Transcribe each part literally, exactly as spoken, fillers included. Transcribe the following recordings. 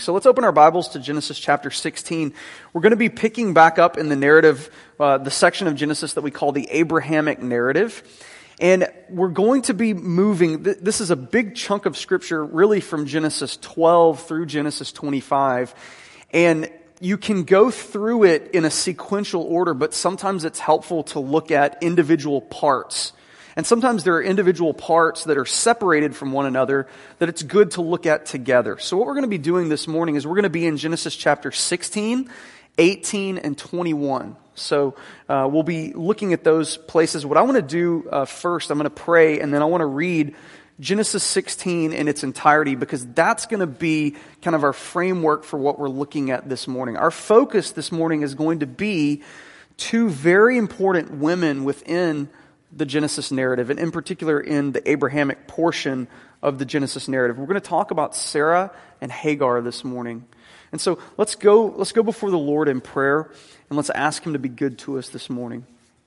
So let's open our Bibles to Genesis chapter sixteen. We're going to be picking back up in the narrative, uh, the section of Genesis that we call the Abrahamic narrative. And we're going to be moving, th- this is a big chunk of scripture really from Genesis twelve through Genesis twenty-five. And you can go through it in a sequential order, but sometimes it's helpful to look at individual parts. And sometimes there are individual parts that are separated from one another that it's good to look at together. So what we're going to be doing this morning is we're going to be in Genesis chapter sixteen, eighteen, and twenty-one. So uh, we'll be looking at those places. What I want to do uh, first, I'm going to pray, and then I want to read Genesis sixteen in its entirety, because that's going to be kind of our framework for what we're looking at this morning. Our focus this morning is going to be two very important women within the Genesis narrative, and in particular in the Abrahamic portion of the Genesis narrative. We're going to talk about Sarah and Hagar this morning. And so let's go, let's go before the Lord in prayer, and let's ask Him to be good to us this morning.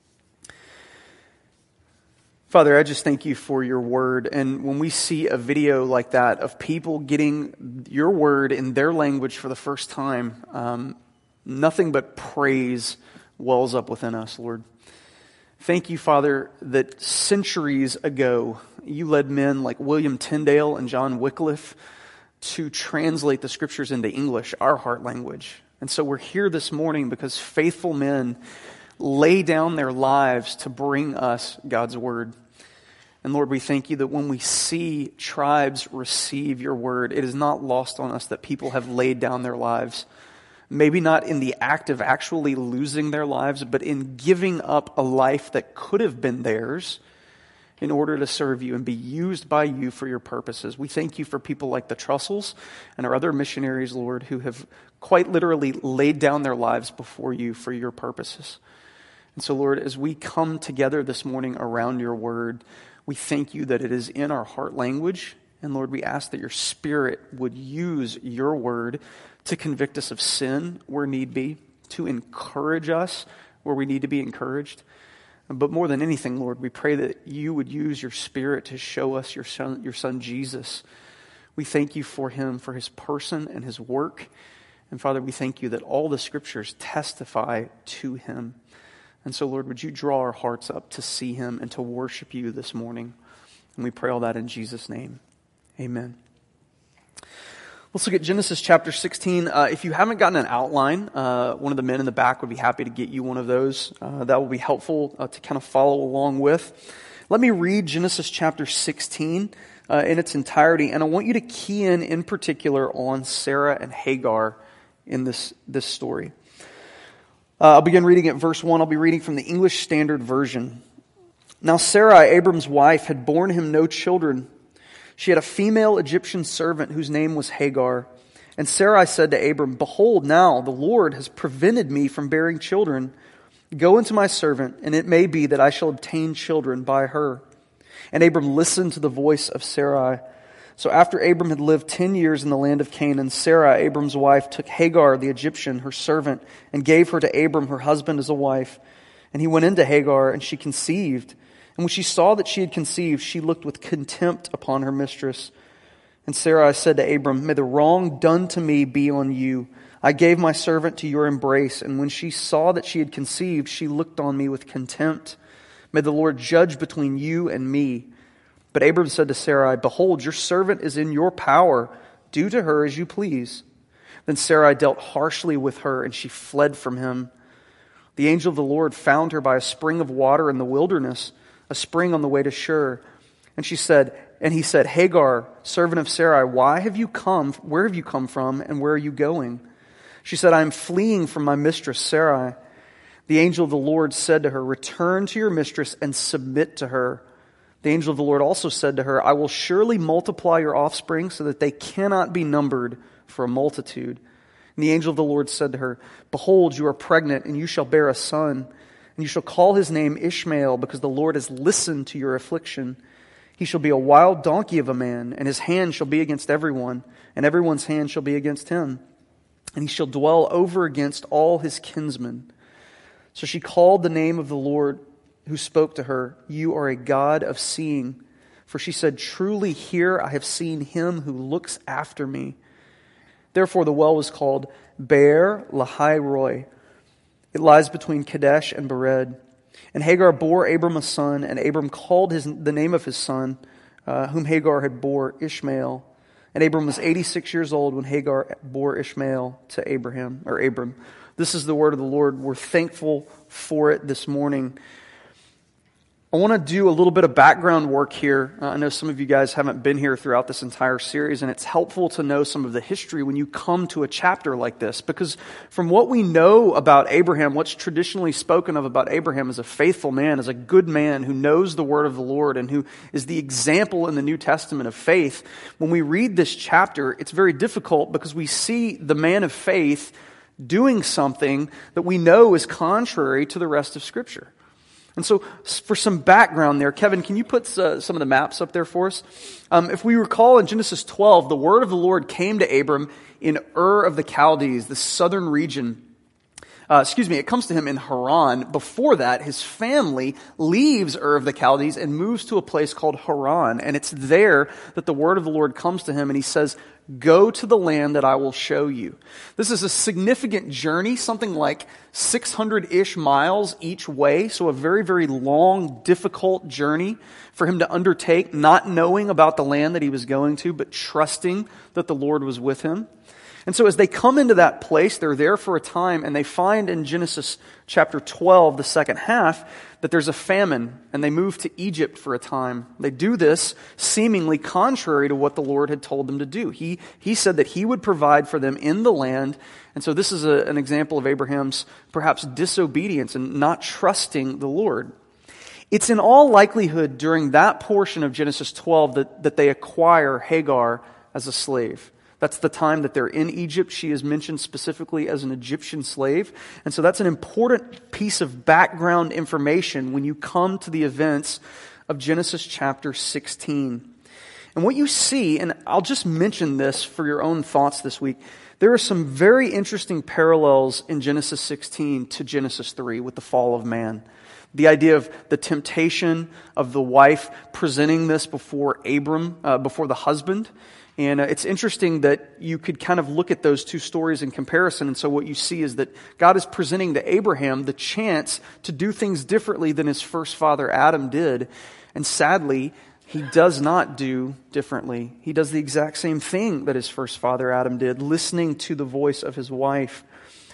Father, I just thank You for Your word, and when we see a video like that of people getting Your word in their language for the first time, um, nothing but praise wells up within us, Lord. Thank You, Father, that centuries ago, You led men like William Tyndale and John Wycliffe to translate the Scriptures into English, our heart language. And so we're here this morning because faithful men lay down their lives to bring us God's Word. And Lord, we thank You that when we see tribes receive Your Word, it is not lost on us that people have laid down their lives. Maybe not in the act of actually losing their lives, but in giving up a life that could have been theirs in order to serve You and be used by You for Your purposes. We thank You for people like the Trussels and our other missionaries, Lord, who have quite literally laid down their lives before You for Your purposes. And so, Lord, as we come together this morning around Your word, we thank You that it is in our heart language. And Lord, we ask that Your Spirit would use Your word to convict us of sin where need be, to encourage us where we need to be encouraged. But more than anything, Lord, we pray that You would use Your Spirit to show us Your Son, Your Son Jesus. We thank You for Him, for His person and His work. And Father, we thank You that all the Scriptures testify to Him. And so, Lord, would You draw our hearts up to see Him and to worship You this morning? And we pray all that in Jesus' name. Amen. Let's look at Genesis chapter sixteen. Uh, if you haven't gotten an outline, uh, one of the men in the back would be happy to get you one of those. Uh, that will be helpful uh, to kind of follow along with. Let me read Genesis chapter sixteen uh, in its entirety, and I want you to key in in particular on Sarah and Hagar in this, this story. Uh, I'll begin reading at verse one. I'll be reading from the English Standard Version. Now Sarai, Abram's wife, had borne him no children. She had a female Egyptian servant whose name was Hagar. And Sarai said to Abram, "Behold, now the Lord has prevented me from bearing children. Go into my servant, and it may be that I shall obtain children by her." And Abram listened to the voice of Sarai. So after Abram had lived ten years in the land of Canaan, Sarai, Abram's wife, took Hagar the Egyptian, her servant, and gave her to Abram, her husband, as a wife. And he went into Hagar, and she conceived. And when she saw that she had conceived, she looked with contempt upon her mistress. And Sarai said to Abram, "May the wrong done to me be on you. I gave my servant to your embrace, and when she saw that she had conceived, she looked on me with contempt. May the Lord judge between you and me." But Abram said to Sarai, "Behold, your servant is in your power. Do to her as you please." Then Sarai dealt harshly with her, and she fled from him. The angel of the Lord found her by a spring of water in the wilderness, a spring on the way to Shur. And she said, and he said, "Hagar, servant of Sarai, why have you come? Where have you come from, and where are you going?" She said, "I am fleeing from my mistress Sarai." The angel of the Lord said to her, "Return to your mistress and submit to her." The angel of the Lord also said to her, "I will surely multiply your offspring so that they cannot be numbered for a multitude." And the angel of the Lord said to her, "Behold, you are pregnant, and you shall bear a son. And you shall call his name Ishmael, because the Lord has listened to your affliction. He shall be a wild donkey of a man, and his hand shall be against everyone, and everyone's hand shall be against him. And he shall dwell over against all his kinsmen." So she called the name of the Lord who spoke to her, "You are a God of seeing." For she said, "Truly here I have seen him who looks after me." Therefore the well was called Beer Lahai Roi. It lies between Kadesh and Bered. And Hagar bore Abram a son, and Abram called his, the name of his son, uh, whom Hagar had bore, Ishmael. And Abram was eighty-six years old when Hagar bore Ishmael to Abraham, or Abram. This is the word of the Lord. We're thankful for it this morning. I want to do a little bit of background work here. Uh, I know some of you guys haven't been here throughout this entire series, and it's helpful to know some of the history when you come to a chapter like this, because from what we know about Abraham, what's traditionally spoken of about Abraham as a faithful man, as a good man who knows the word of the Lord and who is the example in the New Testament of faith, when we read this chapter, it's very difficult because we see the man of faith doing something that we know is contrary to the rest of Scripture. And so for some background there, Kevin, can you put uh, some of the maps up there for us? Um, if we recall in Genesis twelve, the word of the Lord came to Abram in Ur of the Chaldees, the southern region. Uh, excuse me, it comes to him in Haran. Before that, his family leaves Ur of the Chaldees and moves to a place called Haran. And it's there that the word of the Lord comes to him and he says, "Go to the land that I will show you." This is a significant journey, something like six hundred-ish miles each way. So a very, very long, difficult journey for him to undertake, not knowing about the land that he was going to, but trusting that the Lord was with him. And so as they come into that place, they're there for a time, and they find in Genesis chapter twelve, the second half, that there's a famine, and they move to Egypt for a time. They do this seemingly contrary to what the Lord had told them to do. He, he said that he would provide for them in the land, and so this is a, an example of Abraham's perhaps disobedience and not trusting the Lord. It's in all likelihood during that portion of Genesis twelve that, that they acquire Hagar as a slave. That's the time that they're in Egypt. She is mentioned specifically as an Egyptian slave. And so that's an important piece of background information when you come to the events of Genesis chapter sixteen. And what you see, and I'll just mention this for your own thoughts this week, there are some very interesting parallels in Genesis sixteen to Genesis three with the fall of man. The idea of the temptation of the wife presenting this before Abram, uh, before the husband. And uh, it's interesting that you could kind of look at those two stories in comparison. And so what you see is that God is presenting to Abraham the chance to do things differently than his first father Adam did. And sadly, he does not do differently. He does the exact same thing that his first father Adam did, listening to the voice of his wife.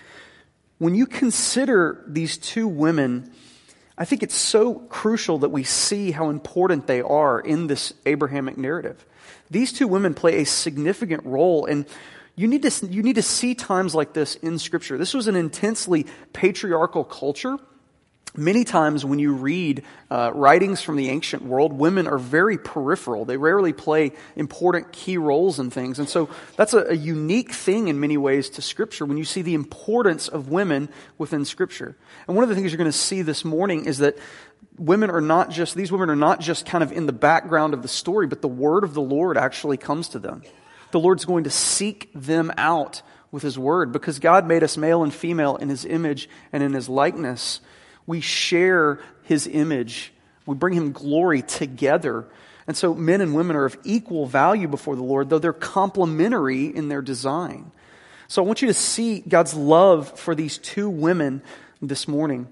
When you consider these two women, I think it's so crucial that we see how important they are in this Abrahamic narrative. These two women play a significant role, and you need to you need to see times like this in Scripture. This was an intensely patriarchal culture. Many times when you read uh, writings from the ancient world, women are very peripheral. They rarely play important key roles in things. And so that's a, a unique thing in many ways to Scripture when you see the importance of women within Scripture. And one of the things you're going to see this morning is that women are not just, these women are not just kind of in the background of the story, but the word of the Lord actually comes to them. The Lord's going to seek them out with His word because God made us male and female in His image and in His likeness. We share His image. We bring Him glory together. And so men and women are of equal value before the Lord, though they're complementary in their design. So I want you to see God's love for these two women this morning.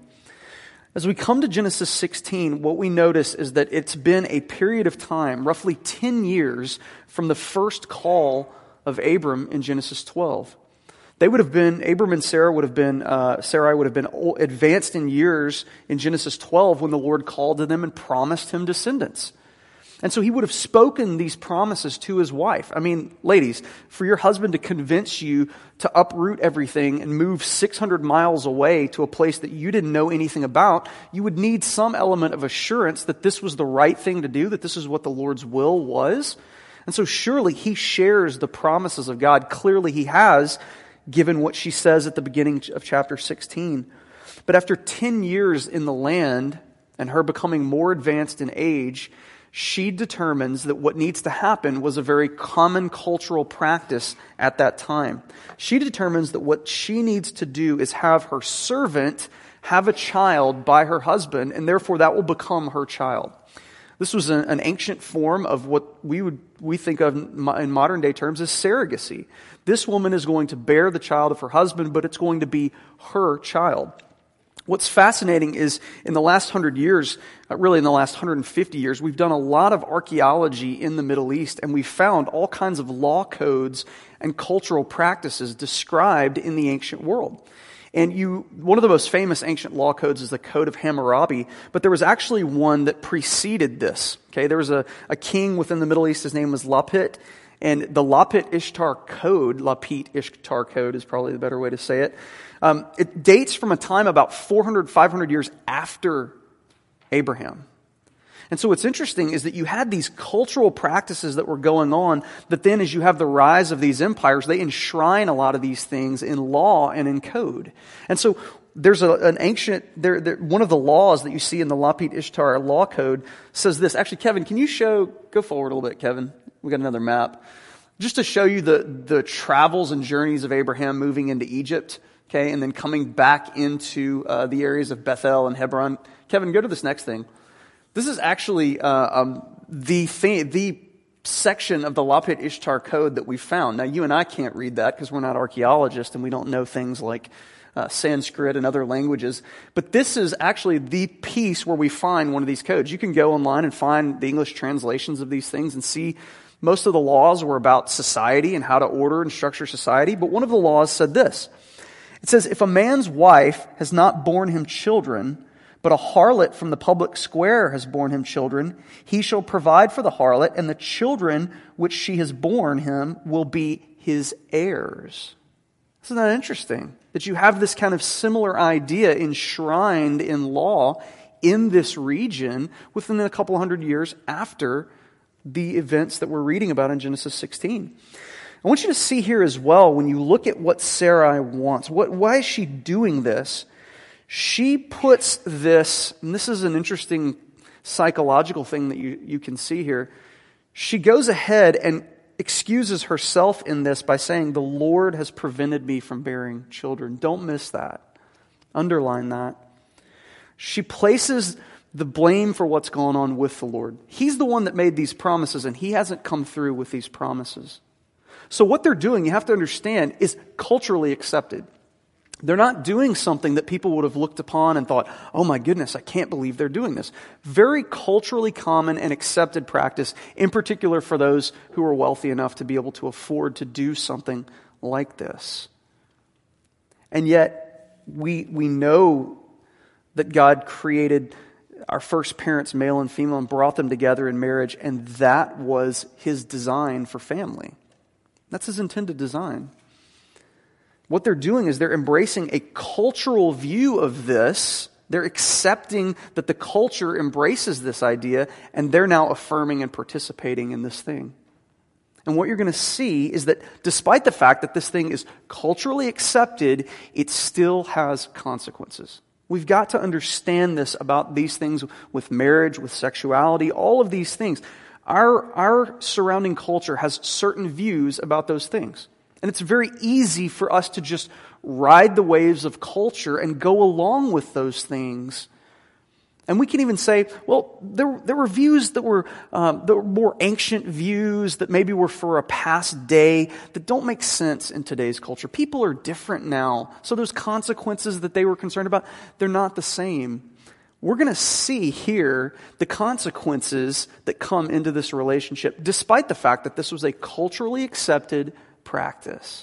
As we come to Genesis sixteen, what we notice is that it's been a period of time, roughly ten years, from the first call of Abram in Genesis twelve. They would have been, Abram and Sarah would have been, uh, Sarai would have been advanced in years in Genesis twelve when the Lord called to them and promised him descendants. And so he would have spoken these promises to his wife. I mean, ladies, for your husband to convince you to uproot everything and move six hundred miles away to a place that you didn't know anything about, you would need some element of assurance that this was the right thing to do, that this is what the Lord's will was. And so surely he shares the promises of God. Clearly he has, given what she says at the beginning of chapter sixteen. But after ten years in the land and her becoming more advanced in age, she determines that what needs to happen was a very common cultural practice at that time. She determines that what she needs to do is have her servant have a child by her husband, and therefore that will become her child. This was an, an ancient form of what we would we think of in modern day terms as surrogacy. This woman is going to bear the child of her husband, but it's going to be her child. What's fascinating is in the last hundred years, uh, really in the last one hundred fifty years, we've done a lot of archaeology in the Middle East, and we've found all kinds of law codes and cultural practices described in the ancient world. And you, one of the most famous ancient law codes is the Code of Hammurabi, but there was actually one that preceded this. Okay, there was a, a king within the Middle East, his name was Lapit, and the Lapit Ishtar Code, Lapit Ishtar Code is probably the better way to say it, um, it dates from a time about four hundred, five hundred years after Abraham. And so what's interesting is that you had these cultural practices that were going on, that then as you have the rise of these empires, they enshrine a lot of these things in law and in code. And so there's a, an ancient, there, there, one of the laws that you see in the Lapit Ishtar law code says this. Actually, Kevin, can you show, go forward a little bit, Kevin. We got another map. Just to show you the, the travels and journeys of Abraham moving into Egypt, okay, and then coming back into uh, the areas of Bethel and Hebron. Kevin, go to this next thing. This is actually uh, um, the thing, the section of the Lapit Ishtar Code that we found. Now, you and I can't read that because we're not archaeologists and we don't know things like uh, Sanskrit and other languages. But this is actually the piece where we find one of these codes. You can go online and find the English translations of these things and see most of the laws were about society and how to order and structure society. But one of the laws said this. It says, if a man's wife has not borne him children, but a harlot from the public square has borne him children, he shall provide for the harlot, and the children which she has borne him will be his heirs. Isn't that interesting? That you have this kind of similar idea enshrined in law in this region within a couple hundred years after the events that we're reading about in Genesis sixteen. I want you to see here as well, when you look at what Sarai wants, what, why is she doing this? She puts this, and this is an interesting psychological thing that you, you can see here. She goes ahead and excuses herself in this by saying, the Lord has prevented me from bearing children. Don't miss that. Underline that. She places the blame for what's going on with the Lord. He's the one that made these promises, and He hasn't come through with these promises. So what they're doing, you have to understand, is culturally accepted. They're not doing something that people would have looked upon and thought, oh my goodness, I can't believe they're doing this. Very culturally common and accepted practice, in particular for those who are wealthy enough to be able to afford to do something like this. And yet, we we know that God created our first parents, male and female, and brought them together in marriage, and that was His design for family. That's His intended design. What they're doing is they're embracing a cultural view of this. They're accepting that the culture embraces this idea, and they're now affirming and participating in this thing. And what you're going to see is that despite the fact that this thing is culturally accepted, it still has consequences. We've got to understand this about these things with marriage, with sexuality, all of these things. Our, our surrounding culture has certain views about those things. And it's very easy for us to just ride the waves of culture and go along with those things. And we can even say, well, there, there were views that were, um, that were more ancient views that maybe were for a past day that don't make sense in today's culture. People are different now. So those consequences that they were concerned about, they're not the same. We're going to see here the consequences that come into this relationship, despite the fact that this was a culturally accepted practice.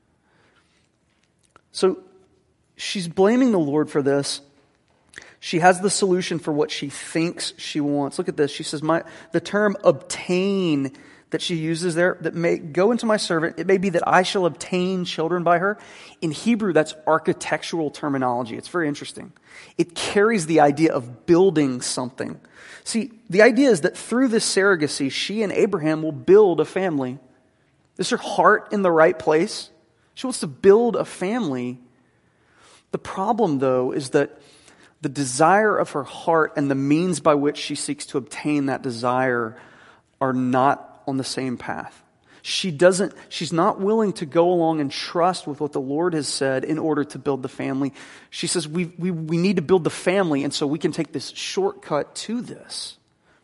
So she's blaming the Lord for this. She has the solution for what she thinks she wants. Look at this. She says, "My the term obtain that she uses there, that may go into my servant, it may be that I shall obtain children by her." In Hebrew, that's architectural terminology. It's very interesting. It carries the idea of building something. See, the idea is that through this surrogacy, she and Abraham will build a family. Is her heart in the right place? She wants to build a family. The problem, though, is that the desire of her heart and the means by which she seeks to obtain that desire are not on the same path. She doesn't, she's not willing to go along and trust with what the Lord has said in order to build the family. She says, we, we, we need to build the family, and so we can take this shortcut to this.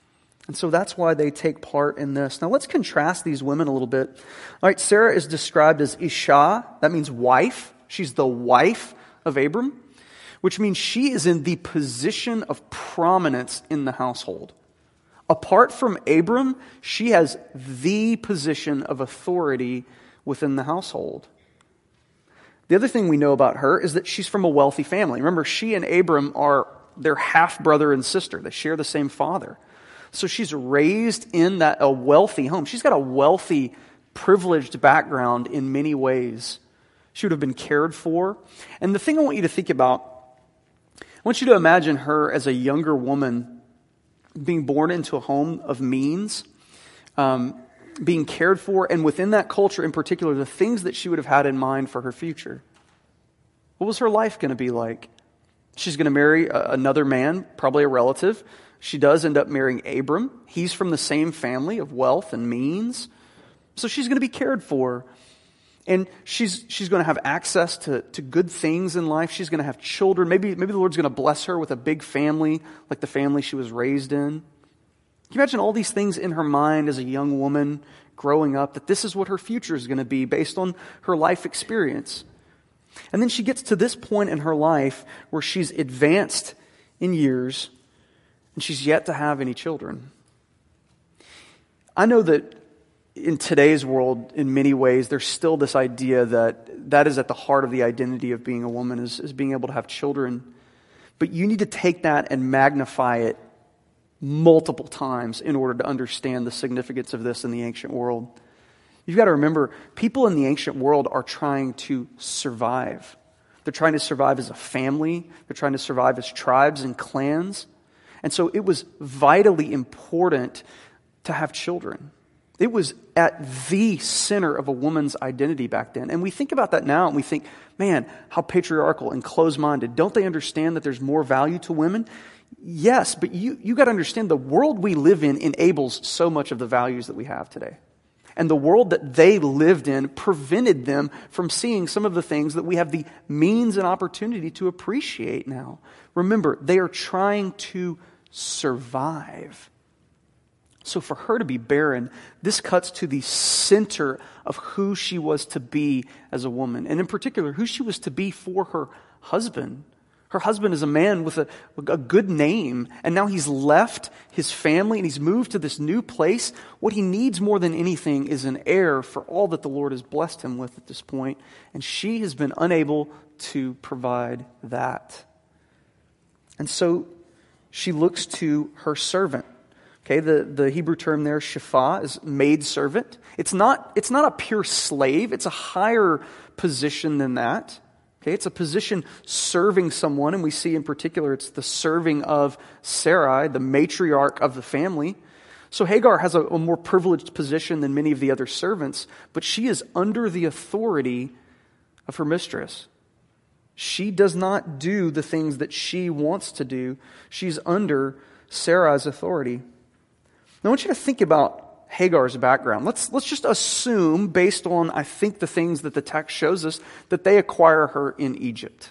And so that's why they take part in this. Now let's contrast these women a little bit. All right, Sarah is described as Isha. That means wife. She's the wife of Abram, which means she is in the position of prominence in the household. Apart from Abram, she has the position of authority within the household. The other thing we know about her is that she's from a wealthy family. Remember, she and Abram are their half-brother and sister. They share the same father. So she's raised in that a wealthy home. She's got a wealthy, privileged background in many ways. She would have been cared for. And the thing I want you to think about, I want you to imagine her as a younger woman being born into a home of means, um, being cared for, and within that culture in particular, the things that she would have had in mind for her future. What was her life going to be like? She's going to marry a, another man, probably a relative. She does end up marrying Abram. He's from the same family of wealth and means. So she's going to be cared for. And she's she's going to have access to, to good things in life. She's going to have children. Maybe, maybe the Lord's going to bless her with a big family, like the family she was raised in. Can you imagine all these things in her mind as a young woman growing up, that this is what her future is going to be based on her life experience? And then she gets to this point in her life where she's advanced in years, and she's yet to have any children. I know that in today's world, in many ways, there's still this idea that that is at the heart of the identity of being a woman, is, is being able to have children. But you need to take that and magnify it multiple times in order to understand the significance of this in the ancient world. You've got to remember, people in the ancient world are trying to survive. They're trying to survive as a family. They're trying to survive as tribes and clans. And so it was vitally important to have children. It was at the center of a woman's identity back then. And we think about that now and we think, man, how patriarchal and closed-minded. Don't they understand that there's more value to women? Yes, but you, you got to understand the world we live in enables so much of the values that we have today. And the world that they lived in prevented them from seeing some of the things that we have the means and opportunity to appreciate now. Remember, they are trying to survive. So for her to be barren, this cuts to the center of who she was to be as a woman. And in particular, who she was to be for her husband. Her husband is a man with a, a good name, and now he's left his family and he's moved to this new place. What he needs more than anything is an heir for all that the Lord has blessed him with at this point. And she has been unable to provide that. And so she looks to her servant. Okay, the, the Hebrew term there, shepha, is maidservant. It's not, it's not a pure slave. It's a higher position than that. Okay, it's a position serving someone, and we see in particular it's the serving of Sarai, the matriarch of the family. So Hagar has a, a more privileged position than many of the other servants, but she is under the authority of her mistress. She does not do the things that she wants to do. She's under Sarai's authority. Now I want you to think about Hagar's background. Let's let's just assume, based on, I think, the things that the text shows us, that they acquire her in Egypt.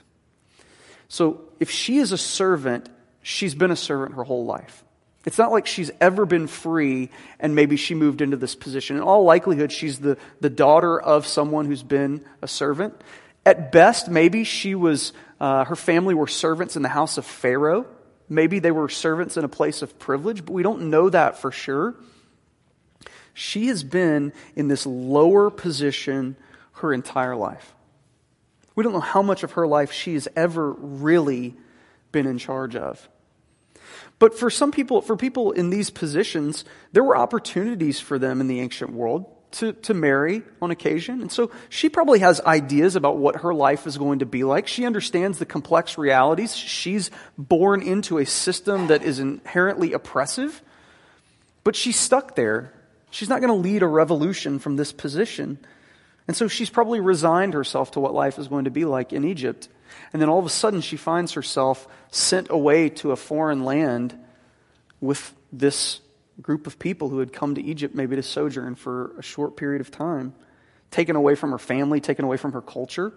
So if she is a servant, she's been a servant her whole life. It's not like she's ever been free and maybe she moved into this position. In all likelihood, she's the, the daughter of someone who's been a servant. At best, maybe she was, uh, her family were servants in the house of Pharaoh. Maybe they were servants in a place of privilege, but we don't know that for sure. She has been in this lower position her entire life. We don't know how much of her life she has ever really been in charge of. But for some people, for people in these positions, there were opportunities for them in the ancient world to, to marry on occasion. And so she probably has ideas about what her life is going to be like. She understands the complex realities. She's born into a system that is inherently oppressive, but she's stuck there. She's not going to lead a revolution from this position. And so she's probably resigned herself to what life is going to be like in Egypt. And then all of a sudden she finds herself sent away to a foreign land with this group of people who had come to Egypt maybe to sojourn for a short period of time, taken away from her family, taken away from her culture,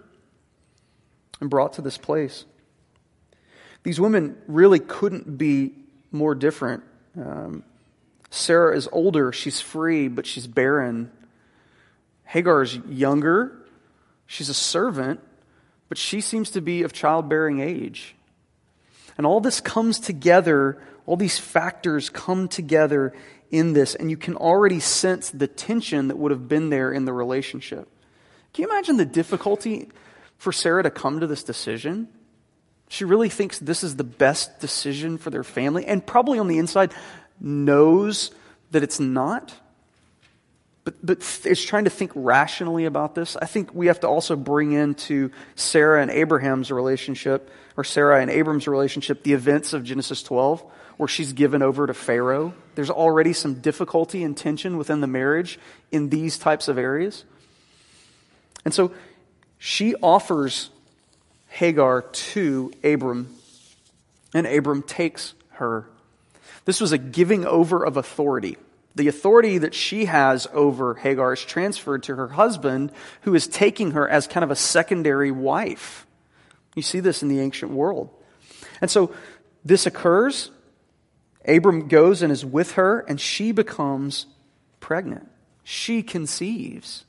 and brought to this place. These women really couldn't be more different. Um, Sarah is older, she's free, but she's barren. Hagar is younger, she's a servant, but she seems to be of childbearing age. And all this comes together, all these factors come together in this, and you can already sense the tension that would have been there in the relationship. Can you imagine the difficulty for Sarah to come to this decision? She really thinks this is the best decision for their family, and probably on the inside knows that it's not. But, but is trying to think rationally about this. I think we have to also bring into Sarah and Abraham's relationship, or Sarah and Abram's relationship, the events of Genesis twelve, where she's given over to Pharaoh. There's already some difficulty and tension within the marriage in these types of areas. And so she offers Hagar to Abram, and Abram takes her. This was a giving over of authority. The authority that she has over Hagar is transferred to her husband, who is taking her as kind of a secondary wife. You see this in the ancient world. And so this occurs. Abram goes and is with her, and she becomes pregnant. She conceives.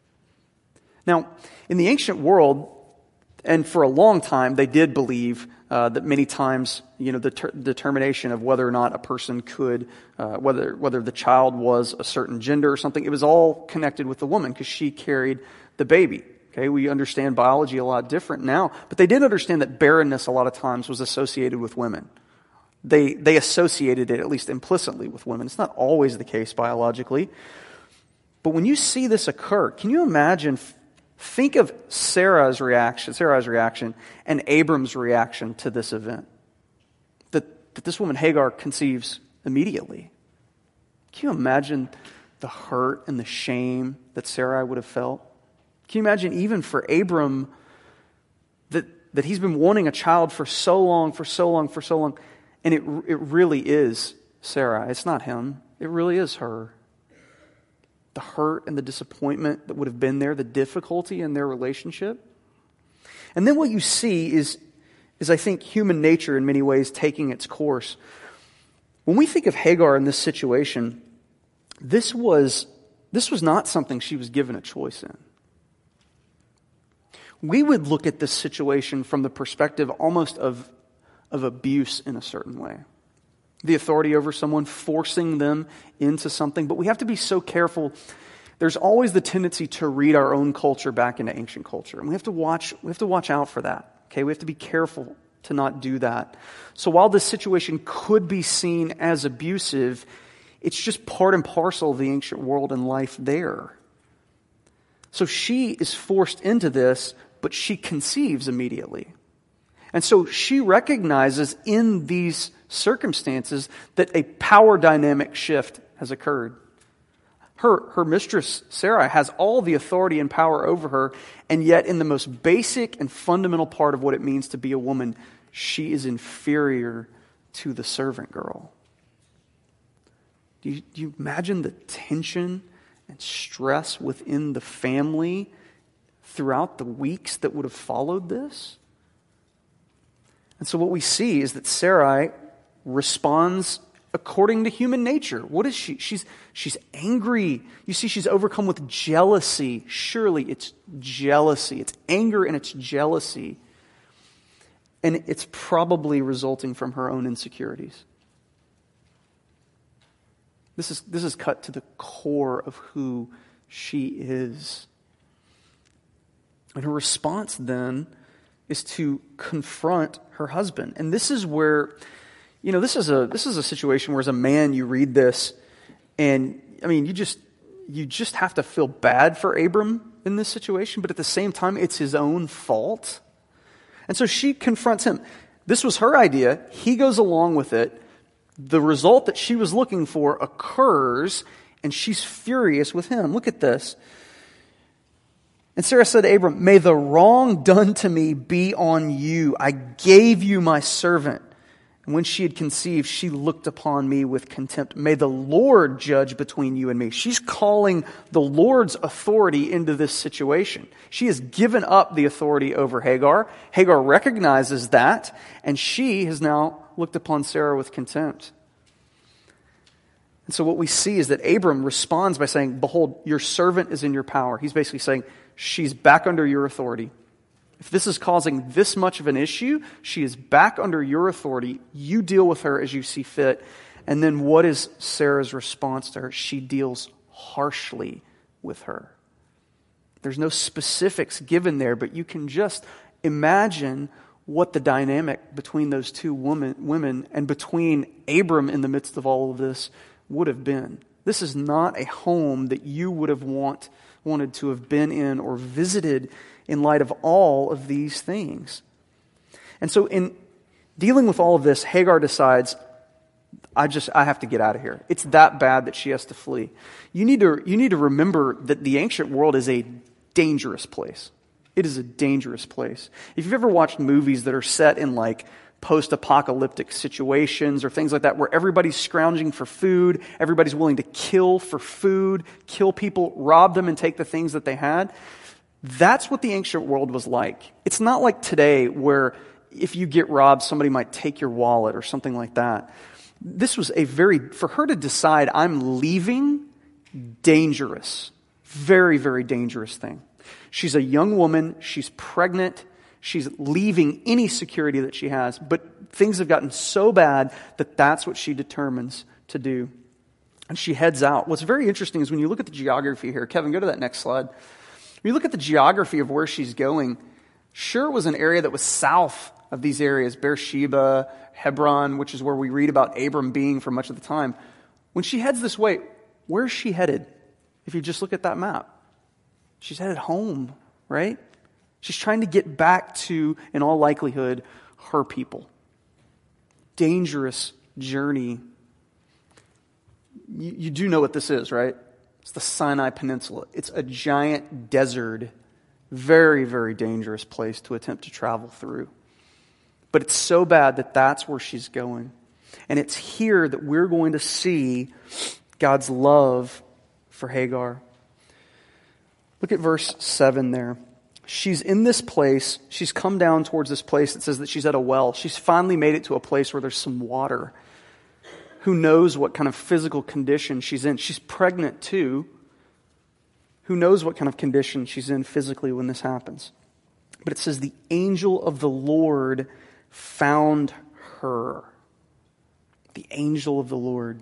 Now, in the ancient world, and for a long time, they did believe uh, that many times, you know, the ter- determination of whether or not a person could, uh, whether whether the child was a certain gender or something, it was all connected with the woman because she carried the baby. Okay, we understand biology a lot different now, but they did understand that barrenness a lot of times was associated with women. They they associated it, at least implicitly, with women. It's not always the case biologically. But when you see this occur, can you imagine, think of Sarah's reaction, Sarah's reaction and Abram's reaction to this event. That, that this woman Hagar conceives immediately. Can you imagine the hurt and the shame that Sarai would have felt? Can you imagine even for Abram that, that he's been wanting a child for so long, for so long, for so long, and it it really is Sarah. It's not him. It really is her. The hurt and the disappointment that would have been there, the difficulty in their relationship. And then what you see is, is I think, human nature in many ways taking its course. When we think of Hagar in this situation, this was, this was not something she was given a choice in. We would look at this situation from the perspective almost of, of abuse in a certain way. The authority over someone, forcing them into something. But we have to be so careful. There's always the tendency to read our own culture back into ancient culture. And we have to watch, we have to watch out for that. Okay, we have to be careful to not do that. So while this situation could be seen as abusive, it's just part and parcel of the ancient world and life there. So she is forced into this, but she conceives immediately. And so she recognizes in these circumstances that a power dynamic shift has occurred. Her, her mistress, Sarah, has all the authority and power over her, and yet in the most basic and fundamental part of what it means to be a woman, she is inferior to the servant girl. Do you, do you imagine the tension and stress within the family throughout the weeks that would have followed this? And so what we see is that Sarai responds according to human nature. What is she? She's, she's angry. You see, she's overcome with jealousy. Surely it's jealousy. It's anger and it's jealousy. And it's probably resulting from her own insecurities. This is, this is cut to the core of who she is. And her response then is to confront her husband. And this is where, you know, this is a this is a situation where as a man you read this and I mean you just you just have to feel bad for Abram in this situation, but at the same time it's his own fault. And so she confronts him. This was her idea. He goes along with it. The result that she was looking for occurs, and she's furious with him. Look at this. And Sarah said to Abram, "May the wrong done to me be on you. I gave you my servant. And when she had conceived, she looked upon me with contempt. May the Lord judge between you and me." She's calling the Lord's authority into this situation. She has given up the authority over Hagar. Hagar recognizes that, and she has now looked upon Sarah with contempt. And so what we see is that Abram responds by saying, behold, your servant is in your power. He's basically saying, she's back under your authority. If this is causing this much of an issue, she is back under your authority. You deal with her as you see fit. And then what is Sarah's response to her? She deals harshly with her. There's no specifics given there, but you can just imagine what the dynamic between those two woman, women and between Abram in the midst of all of this would have been. This is not a home that you would have want, wanted to have been in or visited in light of all of these things. And so in dealing with all of this, Hagar decides, I just, I have to get out of here. It's that bad that she has to flee. You need to, you need to remember that the ancient world is a dangerous place. It is a dangerous place. If you've ever watched movies that are set in like post-apocalyptic situations or things like that where everybody's scrounging for food, everybody's willing to kill for food, kill people, rob them and take the things that they had, that's what the ancient world was like. It's not like today where if you get robbed, somebody might take your wallet or something like that. This was a very, for her to decide I'm leaving, dangerous. Very, very dangerous thing. She's a young woman. She's pregnant. She's leaving any security that she has. But things have gotten so bad that that's what she determines to do. And she heads out. What's very interesting is when you look at the geography here. Kevin, go to that next slide. When you look at the geography of where she's going, Shur was an area that was south of these areas. Beersheba, Hebron, which is where we read about Abram being for much of the time. When she heads this way, where's she headed? If you just look at that map. She's headed home, right? She's trying to get back to, in all likelihood, her people. Dangerous journey. You, you do know what this is, right? It's the Sinai Peninsula. It's a giant desert, very, very dangerous place to attempt to travel through. But it's so bad that that's where she's going. And it's here that we're going to see God's love for Hagar. Look at verse seven there. She's in this place. She's come down towards this place. It says that she's at a well. She's finally made it to a place where there's some water. Who knows what kind of physical condition she's in? She's pregnant too. Who knows what kind of condition she's in physically when this happens? But it says the angel of the Lord found her. The angel of the Lord.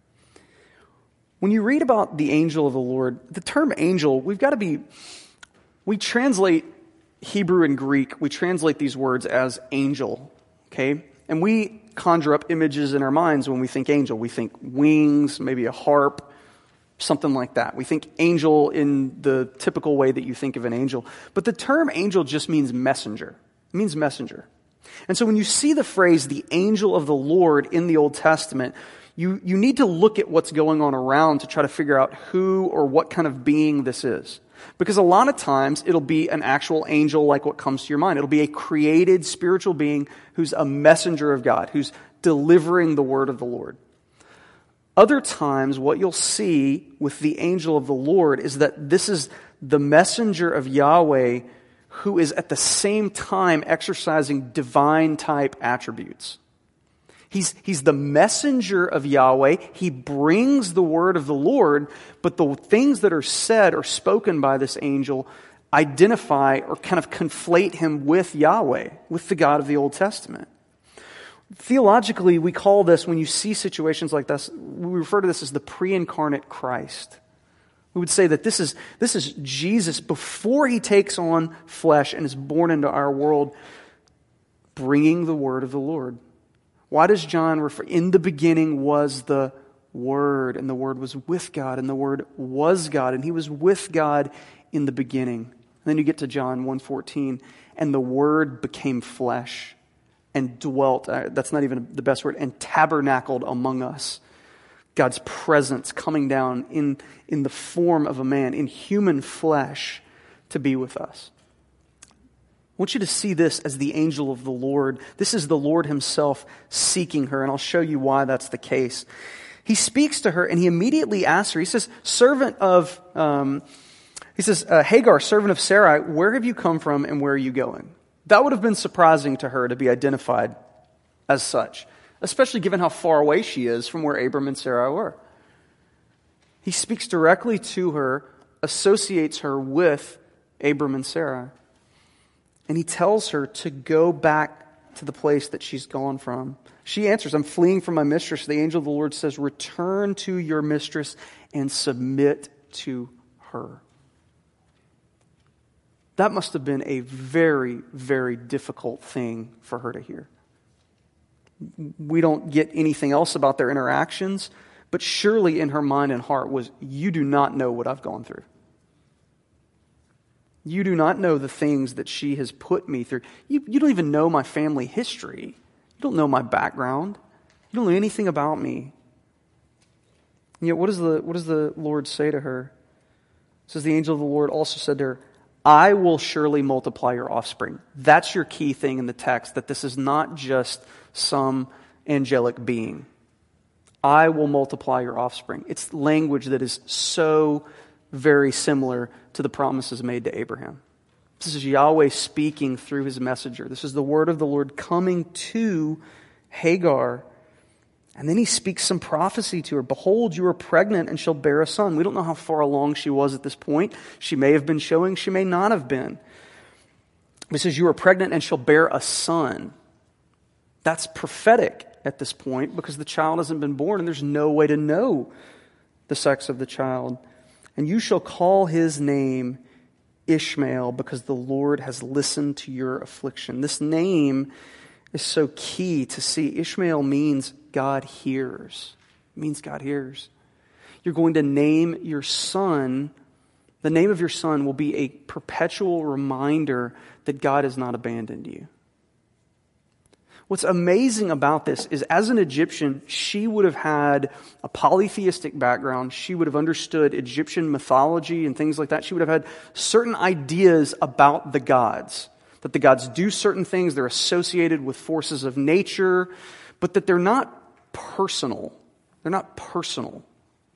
When you read about the angel of the Lord, the term angel, we've got to be, we translate Hebrew and Greek, we translate these words as angel, okay? And we conjure up images in our minds when we think angel. We think wings, maybe a harp, something like that. We think angel in the typical way that you think of an angel. But the term angel just means messenger. It means messenger. And so when you see the phrase, the angel of the Lord in the Old Testament, You, you need to look at what's going on around to try to figure out who or what kind of being this is. Because a lot of times it'll be an actual angel like what comes to your mind. It'll be a created spiritual being who's a messenger of God, who's delivering the word of the Lord. Other times what you'll see with the angel of the Lord is that this is the messenger of Yahweh who is at the same time exercising divine type attributes. He's, he's the messenger of Yahweh. He brings the word of the Lord, but the things that are said or spoken by this angel identify or kind of conflate him with Yahweh, with the God of the Old Testament. Theologically, we call this, when you see situations like this, we refer to this as the pre-incarnate Christ. We would say that this is, this is Jesus before he takes on flesh and is born into our world, bringing the word of the Lord. Why does John refer, in the beginning was the Word, and the Word was with God, and the Word was God, and he was with God in the beginning. And then you get to John one fourteen, and the Word became flesh and dwelt, uh, that's not even the best word, and tabernacled among us. God's presence coming down in, in the form of a man, in human flesh, to be with us. I want you to see this as the angel of the Lord. This is the Lord himself seeking her, and I'll show you why that's the case. He speaks to her, and he immediately asks her, he says, servant of, um, he says, uh, Hagar, servant of Sarai, where have you come from and where are you going? That would have been surprising to her to be identified as such, especially given how far away she is from where Abram and Sarai were. He speaks directly to her, associates her with Abram and Sarah. And he tells her to go back to the place that she's gone from. She answers, I'm fleeing from my mistress. The angel of the Lord says, return to your mistress and submit to her. That must have been a very, very difficult thing for her to hear. We don't get anything else about their interactions, but surely in her mind and heart was, you do not know what I've gone through. You do not know the things that she has put me through. You, you don't even know my family history. You don't know my background. You don't know anything about me. And yet what does the, what does the Lord say to her? It says, the angel of the Lord also said to her, I will surely multiply your offspring. That's your key thing in the text, that this is not just some angelic being. I will multiply your offspring. It's language that is so very similar to the promises made to Abraham. This is Yahweh speaking through his messenger. This is the word of the Lord coming to Hagar. And then he speaks some prophecy to her. Behold, you are pregnant and shall bear a son. We don't know how far along she was at this point. She may have been showing, she may not have been. He says, you are pregnant and shall bear a son. That's prophetic at this point because the child hasn't been born and there's no way to know the sex of the child. And you shall call his name Ishmael because the Lord has listened to your affliction. This name is so key to see. Ishmael means God hears. It means God hears. You're going to name your son. The name of your son will be a perpetual reminder that God has not abandoned you. What's amazing about this is as an Egyptian, she would have had a polytheistic background. She would have understood Egyptian mythology and things like that. She would have had certain ideas about the gods. That the gods do certain things, they're associated with forces of nature, but that they're not personal. They're not personal.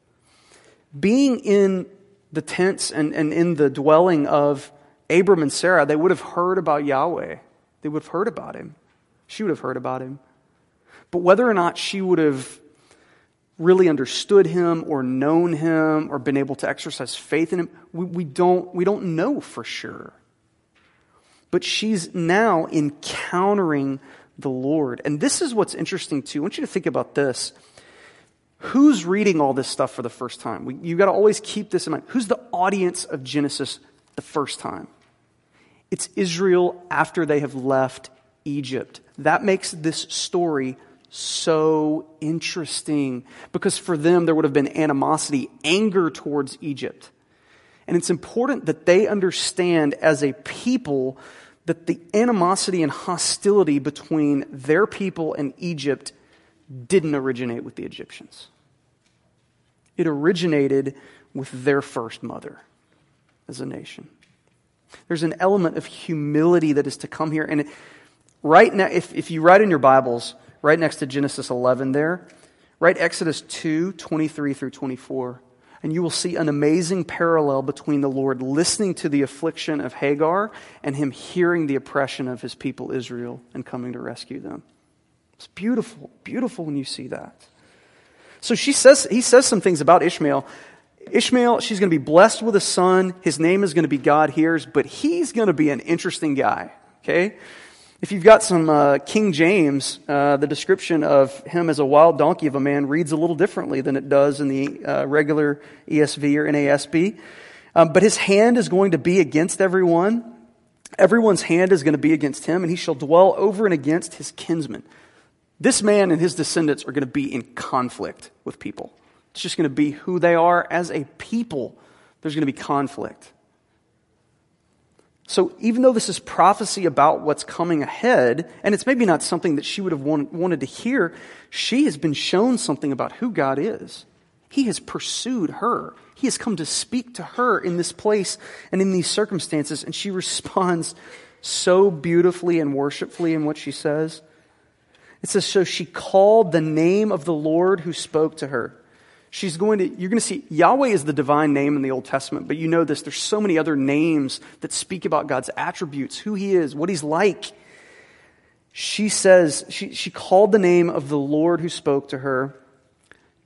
Being in the tents and, and in the dwelling of Abram and Sarah, they would have heard about Yahweh. They would have heard about him. She would have heard about him. But whether or not she would have really understood him or known him or been able to exercise faith in him, we, we don't, we don't know for sure. But she's now encountering the Lord. And this is what's interesting too. I want you to think about this. Who's reading all this stuff for the first time? We, you've got to always keep this in mind. Who's the audience of Genesis the first time? It's Israel after they have left Egypt. That makes this story so interesting because for them there would have been animosity, anger towards Egypt. And it's important that they understand as a people that the animosity and hostility between their people and Egypt didn't originate with the Egyptians. It originated with their first mother as a nation. There's an element of humility that is to come here. And right now, if, if you write in your Bibles, right next to Genesis eleven there, write Exodus two, twenty-three through twenty-four. And you will see an amazing parallel between the Lord listening to the affliction of Hagar and him hearing the oppression of his people Israel and coming to rescue them. It's beautiful, beautiful when you see that. So she says, he says some things about Ishmael. Ishmael, she's going to be blessed with a son. His name is going to be God hears, but he's going to be an interesting guy. Okay? If you've got some uh, King James, uh, the description of him as a wild donkey of a man reads a little differently than it does in the uh, regular E S V or N A S B. Um, but his hand is going to be against everyone. Everyone's hand is going to be against him, and he shall dwell over and against his kinsmen. This man and his descendants are going to be in conflict with people. It's just going to be who they are as a people. There's going to be conflict. So even though this is prophecy about what's coming ahead, and it's maybe not something that she would have want, wanted to hear, she has been shown something about who God is. He has pursued her. He has come to speak to her in this place and in these circumstances, and she responds so beautifully and worshipfully in what she says. It says, so she called the name of the Lord who spoke to her. She's going to, you're going to see, Yahweh is the divine name in the Old Testament, but you know this, there's so many other names that speak about God's attributes, who he is, what he's like. She says, she, she called the name of the Lord who spoke to her.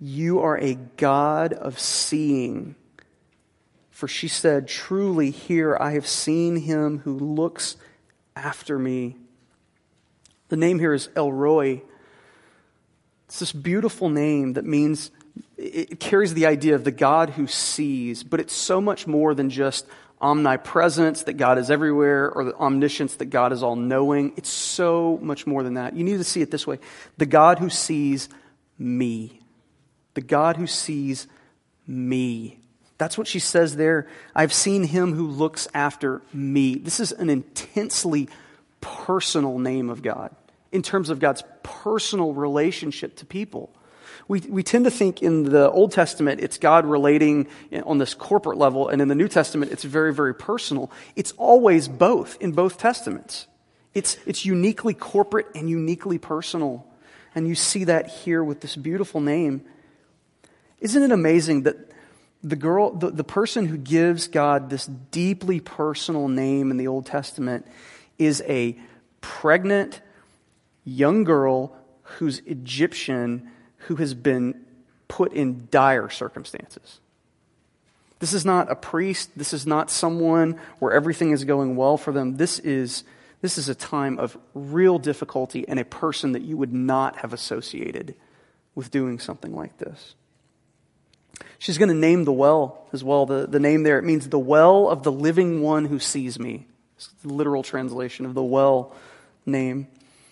You are a God of seeing. For she said, truly here I have seen him who looks after me. The name here is El Roi. It's this beautiful name that means, it carries the idea of the God who sees, but it's so much more than just omnipresence, that God is everywhere, or the omniscience, that God is all-knowing. It's so much more than that. You need to see it this way. The God who sees me. The God who sees me. That's what she says there. I've seen him who looks after me. This is an intensely personal name of God in terms of God's personal relationship to people. We we tend to think in the Old Testament it's God relating on this corporate level, and in the New Testament it's very, very personal. It's always both in both Testaments. It's it's uniquely corporate and uniquely personal. And you see that here with this beautiful name. Isn't it amazing that the girl, the, the person who gives God this deeply personal name in the Old Testament is a pregnant young girl who's Egyptian, who has been put in dire circumstances. This is not a priest. This is not someone where everything is going well for them. This is, this is a time of real difficulty and a person that you would not have associated with doing something like this. She's going to name the well as well. The, the name there, it means the well of the living one who sees me. It's the literal translation of the well name.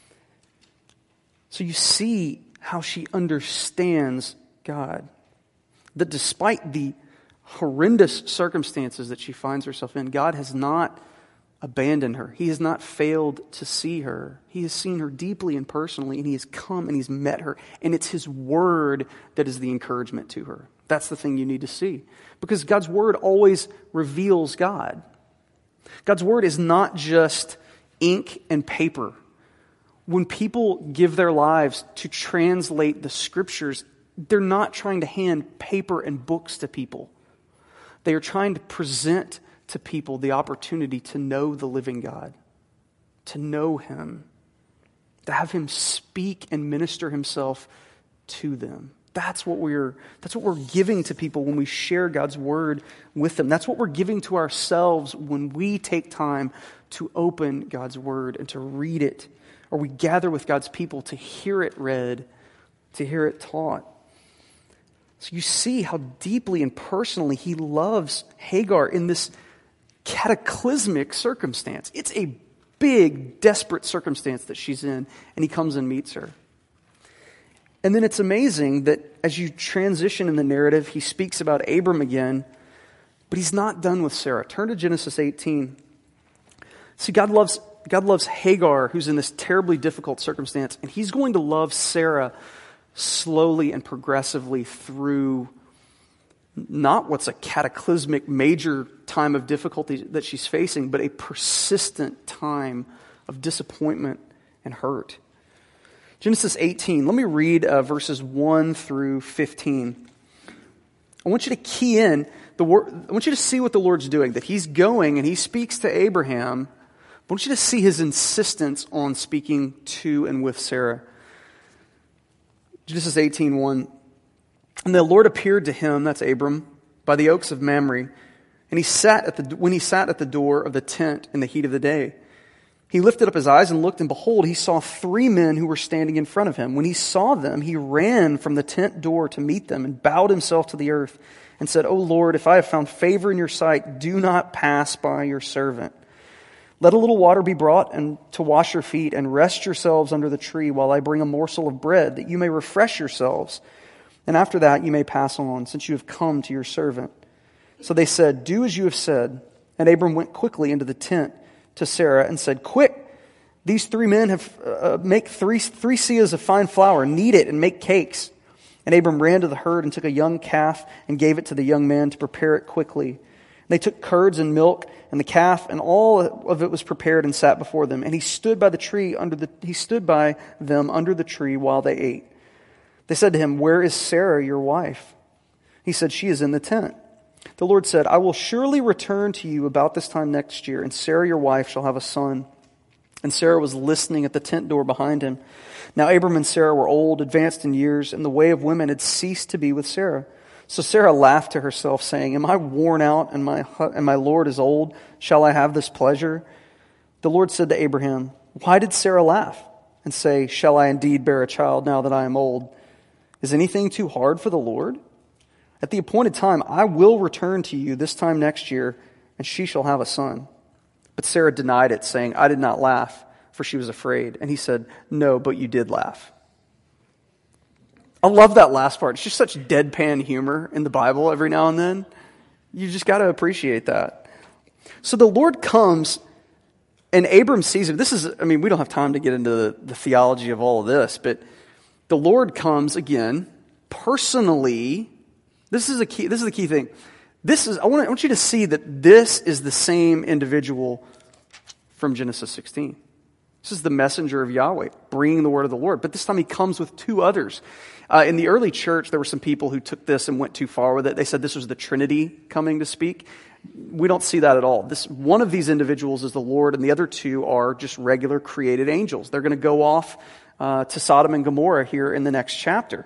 So you see how she understands God. That despite the horrendous circumstances that she finds herself in, God has not abandoned her. He has not failed to see her. He has seen her deeply and personally, and he has come and he's met her. And it's his word that is the encouragement to her. That's the thing you need to see. Because God's word always reveals God. God's word is not just ink and paper. When people give their lives to translate the scriptures, they're not trying to hand paper and books to people. They are trying to present to people the opportunity to know the living God, to know him, to have him speak and minister himself to them. That's what we're that's what we're giving to people when we share God's word with them. That's what we're giving to ourselves when we take time to open God's word and to read it, or we gather with God's people to hear it read, to hear it taught. So you see how deeply and personally he loves Hagar in this cataclysmic circumstance. It's a big, desperate circumstance that she's in, and he comes and meets her. And then it's amazing that as you transition in the narrative, he speaks about Abram again, but he's not done with Sarah. Turn to Genesis eighteen. See, God loves God loves Hagar, who's in this terribly difficult circumstance, and he's going to love Sarah slowly and progressively through not what's a cataclysmic major time of difficulty that she's facing, but a persistent time of disappointment and hurt. Genesis eighteen, let me read uh, verses one through fifteen. I want you to key in, the word, I want you to see what the Lord's doing, that he's going and he speaks to Abraham. I want you to see his insistence on speaking to and with Sarah. Genesis eighteen one. And the Lord appeared to him, that's Abram, by the oaks of Mamre, and he sat at the when he sat at the door of the tent in the heat of the day. He lifted up his eyes and looked, and behold, he saw three men who were standing in front of him. When he saw them, he ran from the tent door to meet them and bowed himself to the earth and said, O Lord, if I have found favor in your sight, do not pass by your servant. Let a little water be brought and to wash your feet, and rest yourselves under the tree while I bring a morsel of bread, that you may refresh yourselves. And after that you may pass on, since you have come to your servant. So they said, do as you have said. And Abram went quickly into the tent to Sarah and said, quick, these three men have uh, make three three seahs of fine flour, knead it and make cakes. And Abram ran to the herd and took a young calf and gave it to the young men to prepare it quickly. They took curds and milk and the calf, and all of it was prepared and sat before them. And he stood by the tree under the he stood by them under the tree while they ate. They said to him, where is Sarah, your wife? He said, she is in the tent. The Lord said, I will surely return to you about this time next year, and Sarah, your wife, shall have a son. And Sarah was listening at the tent door behind him. Now Abram and Sarah were old, advanced in years, and the way of women had ceased to be with Sarah. So Sarah laughed to herself, saying, Am I worn out, and my, and my Lord is old? Shall I have this pleasure? The Lord said to Abraham, Why did Sarah laugh and say, Shall I indeed bear a child now that I am old? Is anything too hard for the Lord? At the appointed time I will return to you this time next year, and she shall have a son. But Sarah denied it, saying, I did not laugh, for she was afraid. And he said, No, but you did laugh. I love that last part. It's just such deadpan humor in the Bible every now and then. You just got to appreciate that. So the Lord comes, and Abram sees him. This is, I mean, we don't have time to get into the, the theology of all of this, but the Lord comes again, personally. This is a key, this is the key thing. This is, I want, I want you to see that this is the same individual from Genesis sixteen. This is the messenger of Yahweh, bringing the word of the Lord. But this time he comes with two others. Uh, in the early church, there were some people who took this and went too far with it. They said this was the Trinity coming to speak. We don't see that at all. This one of these individuals is the Lord, and the other two are just regular created angels. They're going to go off uh, to Sodom and Gomorrah here in the next chapter.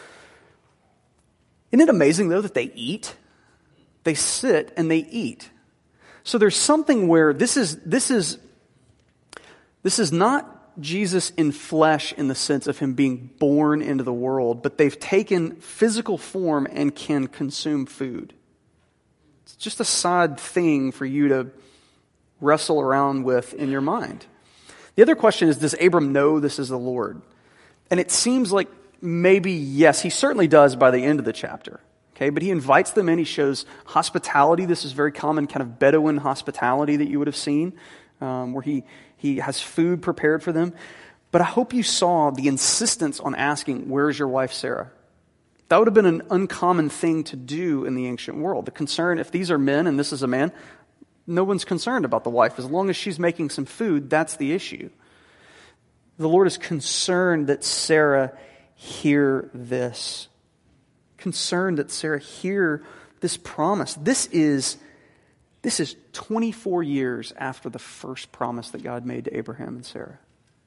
Isn't it amazing, though, that they eat? They sit and they eat. So there's something where this is this is this is not Jesus in flesh in the sense of him being born into the world, but they've taken physical form and can consume food. It's just a side thing for you to wrestle around with in your mind. The other question is, does Abram know this is the Lord? And it seems like maybe yes, he certainly does by the end of the chapter. Okay, but he invites them in. He shows hospitality. This is very common kind of Bedouin hospitality that you would have seen, um, where he, he has food prepared for them. But I hope you saw the insistence on asking, where's your wife Sarah? That would have been an uncommon thing to do in the ancient world. The concern, if these are men and this is a man, no one's concerned about the wife. As long as she's making some food, that's the issue. The Lord is concerned that Sarah hear this. Concerned that Sarah hear this promise. This is, this is twenty-four years after the first promise that God made to Abraham and Sarah.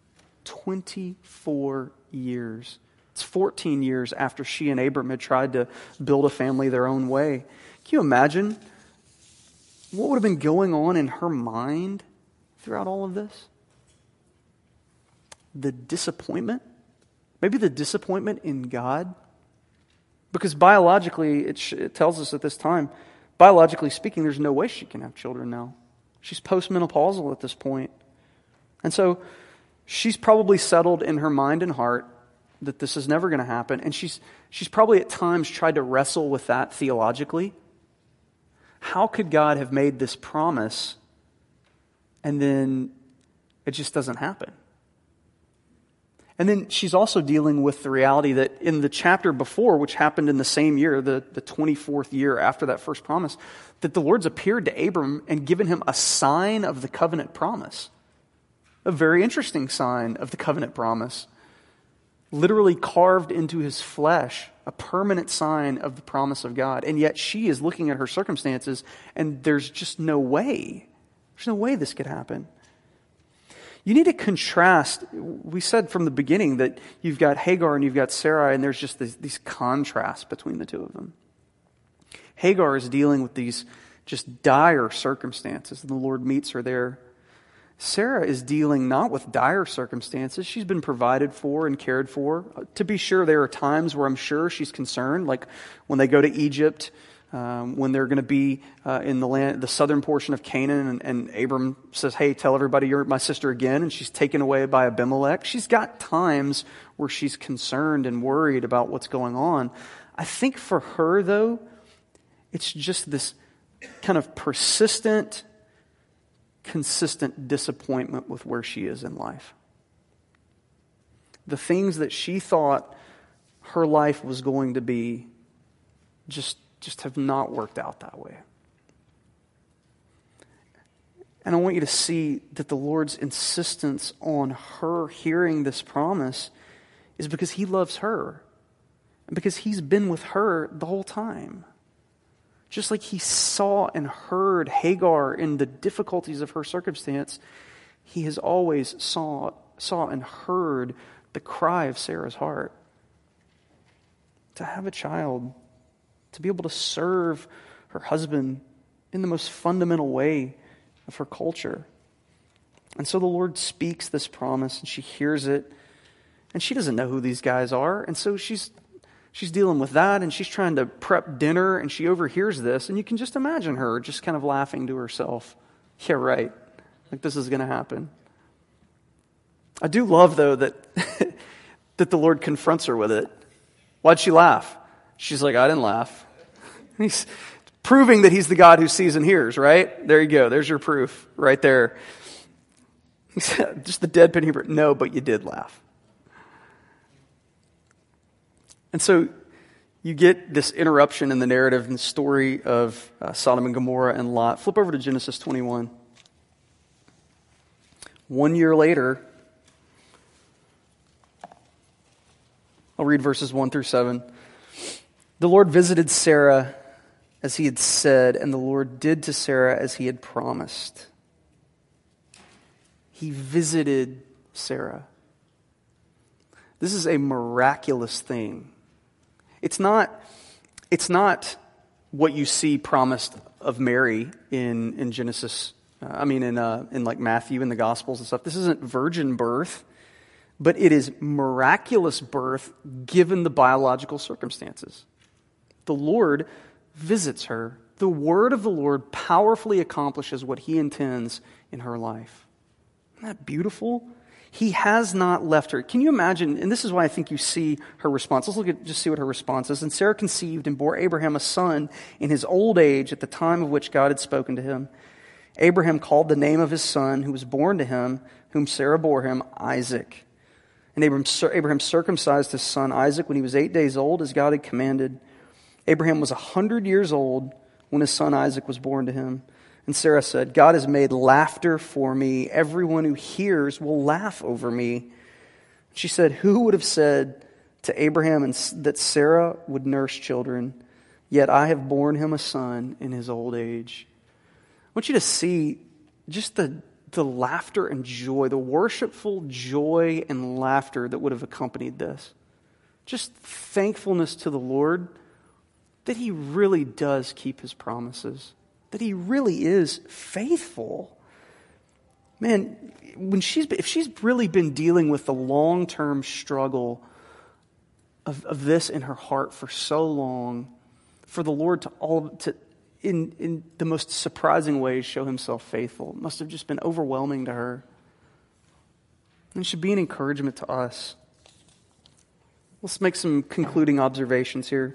twenty-four years. It's fourteen years after she and Abram had tried to build a family their own way. Can you imagine what would have been going on in her mind throughout all of this? The disappointment. Maybe the disappointment in God. Because biologically, it, sh- it tells us at this time, biologically speaking, there's no way she can have children now. She's postmenopausal at this point. And so she's probably settled in her mind and heart that this is never going to happen. And she's she's probably at times tried to wrestle with that theologically. How could God have made this promise and then it just doesn't happen? And then she's also dealing with the reality that in the chapter before, which happened in the same year, the, the twenty-fourth year after that first promise, that the Lord's appeared to Abram and given him a sign of the covenant promise. A very interesting sign of the covenant promise. Literally carved into his flesh, a permanent sign of the promise of God. And yet she is looking at her circumstances and there's just no way. There's no way this could happen. You need to contrast. We said from the beginning that you've got Hagar and you've got Sarai, and there's just this, these contrasts between the two of them. Hagar is dealing with these just dire circumstances, and the Lord meets her there. Sarah is dealing not with dire circumstances. She's been provided for and cared for. To be sure, there are times where I'm sure she's concerned, like when they go to Egypt, Um, when they're going to be uh, in the land, the southern portion of Canaan, and, and Abram says, hey, tell everybody you're my sister again, and she's taken away by Abimelech. She's got times where she's concerned and worried about what's going on. I think for her, though, it's just this kind of persistent, consistent disappointment with where she is in life. The things that she thought her life was going to be just just have not worked out that way. And I want you to see that the Lord's insistence on her hearing this promise is because He loves her. And because He's been with her the whole time. Just like He saw and heard Hagar in the difficulties of her circumstance, He has always saw, saw and heard the cry of Sarah's heart. To have a child, to be able to serve her husband in the most fundamental way of her culture. And so the Lord speaks this promise, and she hears it, and she doesn't know who these guys are, and so she's she's dealing with that, and she's trying to prep dinner, and she overhears this, and you can just imagine her just kind of laughing to herself. Yeah, right. Like, this is going to happen. I do love, though, that that the Lord confronts her with it. Why'd she laugh? She's like, I didn't laugh. He's proving that he's the God who sees and hears, right? There you go. There's your proof right there. Just the deadpan humor. No, but you did laugh. And so you get this interruption in the narrative and the story of uh, Sodom and Gomorrah and Lot. Flip over to Genesis twenty-one. One year later, I'll read verses one through seven. The Lord visited Sarah as he had said, and the Lord did to Sarah as he had promised. He visited Sarah. This is a miraculous thing. It's not, it's not what you see promised of Mary in, in Genesis, uh, I mean in uh, in like Matthew and the Gospels and stuff. This isn't virgin birth, but it is miraculous birth given the biological circumstances. The Lord visits her. The word of the Lord powerfully accomplishes what he intends in her life. Isn't that beautiful? He has not left her. Can you imagine? And this is why I think you see her response. Let's look at just see what her response is. And Sarah conceived and bore Abraham a son in his old age at the time of which God had spoken to him. Abraham called the name of his son who was born to him, whom Sarah bore him, Isaac. And Abraham, Abraham circumcised his son Isaac when he was eight days old, as God had commanded. Abraham was a hundred years old when his son Isaac was born to him. And Sarah said, God has made laughter for me. Everyone who hears will laugh over me. She said, who would have said to Abraham that Sarah would nurse children? Yet I have borne him a son in his old age. I want you to see just the, the laughter and joy, the worshipful joy and laughter that would have accompanied this. Just thankfulness to the Lord that he really does keep his promises. That he really is faithful. Man, when she's if she's really been dealing with the long-term struggle of, of this in her heart for so long, for the Lord to all to in, in the most surprising ways show himself faithful, it must have just been overwhelming to her. And it should be an encouragement to us. Let's make some concluding observations here.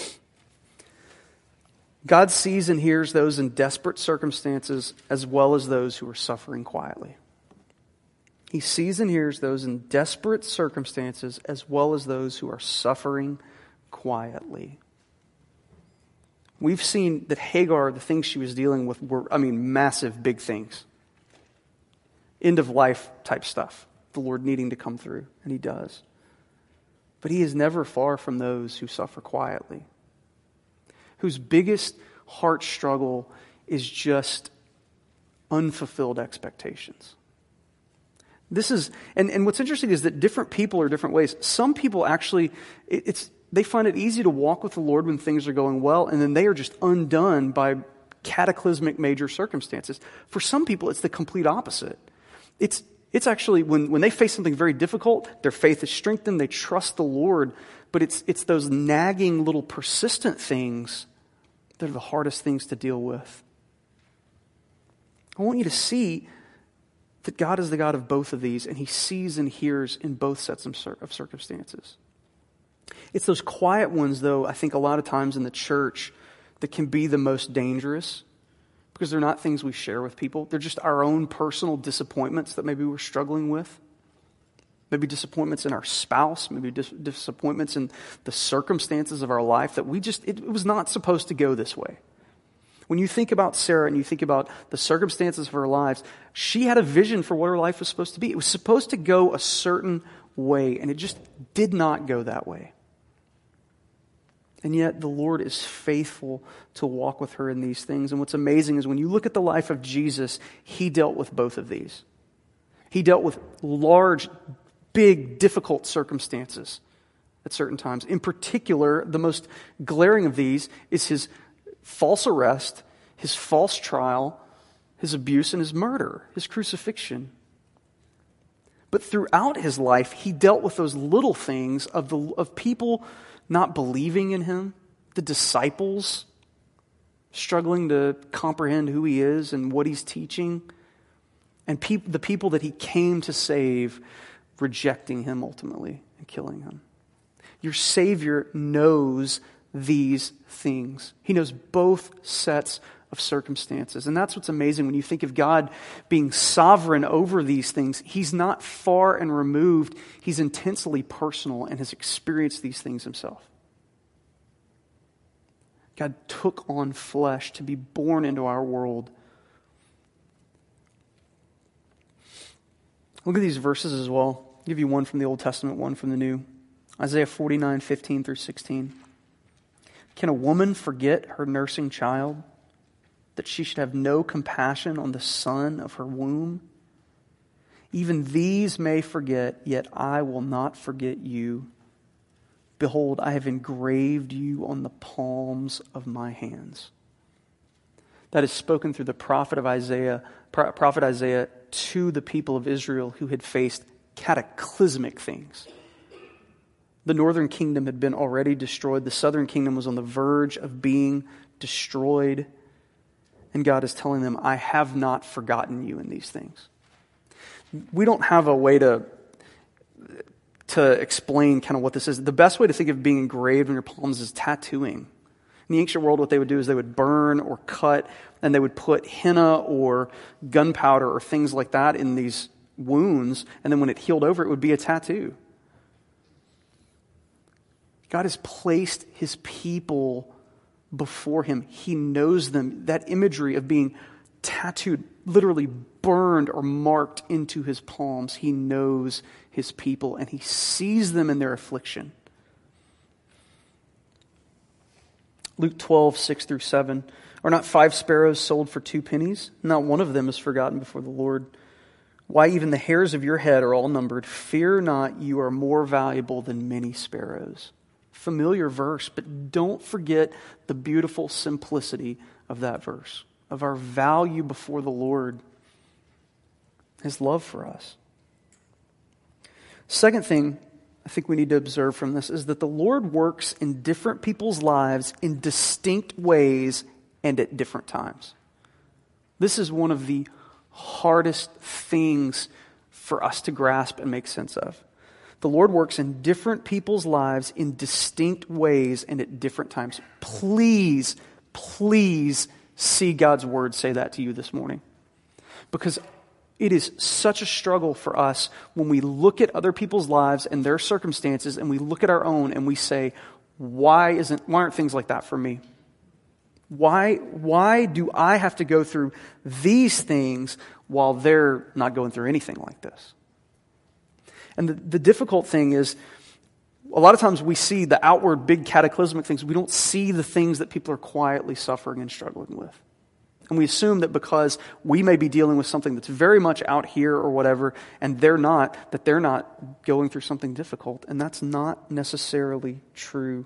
God sees and hears those in desperate circumstances as well as those who are suffering quietly. He sees and hears those in desperate circumstances as well as those who are suffering quietly. We've seen that Hagar, the things she was dealing with were, I mean, massive, big things. End of life type stuff. The Lord needing to come through, and he does. But he is never far from those who suffer quietly, whose biggest heart struggle is just unfulfilled expectations. This is, and, and what's interesting is that different people are different ways. Some people actually, it, it's they find it easy to walk with the Lord when things are going well, and then they are just undone by cataclysmic major circumstances. For some people, it's the complete opposite. It's it's actually when, when they face something very difficult, their faith is strengthened, they trust the Lord, but it's it's those nagging little persistent things that are the hardest things to deal with. I want you to see that God is the God of both of these, and he sees and hears in both sets of circumstances. It's those quiet ones, though, I think a lot of times in the church that can be the most dangerous because they're not things we share with people. They're just our own personal disappointments that maybe we're struggling with. Maybe disappointments in our spouse, maybe dis- disappointments in the circumstances of our life that we just, it, it was not supposed to go this way. When you think about Sarah and you think about the circumstances of her lives, she had a vision for what her life was supposed to be. It was supposed to go a certain way, and it just did not go that way. And yet the Lord is faithful to walk with her in these things. And what's amazing is when you look at the life of Jesus, he dealt with both of these. He dealt with large, big, difficult circumstances at certain times. In particular, the most glaring of these is his false arrest, his false trial, his abuse, and his murder, his crucifixion. But throughout his life, he dealt with those little things of the of people not believing in him, the disciples struggling to comprehend who he is and what he's teaching, and peop- the people that he came to save rejecting him ultimately and killing him. Your Savior knows these things. He knows both sets of circumstances. And that's what's amazing when you think of God being sovereign over these things. He's not far and removed. He's intensely personal and has experienced these things himself. God took on flesh to be born into our world. Look at these verses as well. I'll give you one from the Old Testament, one from the New. Isaiah forty-nine, fifteen through sixteen. Can a woman forget her nursing child, that she should have no compassion on the son of her womb? Even these may forget, yet I will not forget you. Behold, I have engraved you on the palms of my hands. That is spoken through the prophet of Isaiah, prophet Isaiah to the people of Israel who had faced cataclysmic things. The northern kingdom had been already destroyed. The southern kingdom was on the verge of being destroyed. And God is telling them, I have not forgotten you in these things. We don't have a way to, to explain kind of what this is. The best way to think of being engraved on your palms is tattooing. In the ancient world, what they would do is they would burn or cut, and they would put henna or gunpowder or things like that in these wounds, and then when it healed over, it would be a tattoo. God has placed his people before him. He knows them. That imagery of being tattooed, literally burned or marked into his palms. He knows his people and he sees them in their affliction. Luke twelve, six through seven. Are not five sparrows sold for two pennies? Not one of them is forgotten before the Lord. Why, even the hairs of your head are all numbered. Fear not, you are more valuable than many sparrows. Familiar verse, but don't forget the beautiful simplicity of that verse, of our value before the Lord, his love for us. Second thing I think we need to observe from this is that the Lord works in different people's lives in distinct ways and at different times. This is one of the hardest things for us to grasp and make sense of. The Lord works in different people's lives in distinct ways and at different times. Please, please see God's word say that to you this morning. Because it is such a struggle for us when we look at other people's lives and their circumstances and we look at our own and we say, why isn't why aren't things like that for me? Why, why do I have to go through these things while they're not going through anything like this? And the, the difficult thing is, a lot of times we see the outward big cataclysmic things. We don't see the things that people are quietly suffering and struggling with. And we assume that because we may be dealing with something that's very much out here or whatever, and they're not, that they're not going through something difficult. And that's not necessarily true.